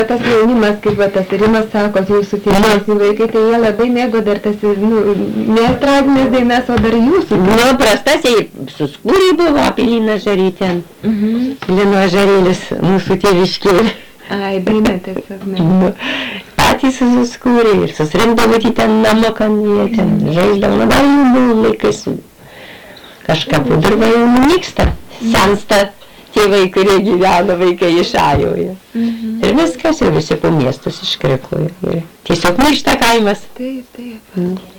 Tas jaunimas, kaip va, tas Rimas sako, jūsų tėvesni vaikai, tai jie labai mėgo dar tas, ne estradinės dainas, o dar jūsų. Nu, prastasiai suskūrė buvo Apelina Žarytė. Lino Žarėlis, mūsų tėviškiai. Ai, daina tiesiog, ne. Patys suskūrė ir susirinkdavo ten namo, kan jie ten žaisdavo, labai jų laikais kažką pudurva jau nyksta, sensta. Tėvai, kurie gyveno, vaikai išajoje. Ir viskas, ir visi po miestus iškriko. Tiesiog miršta kaimas. Taip, taip.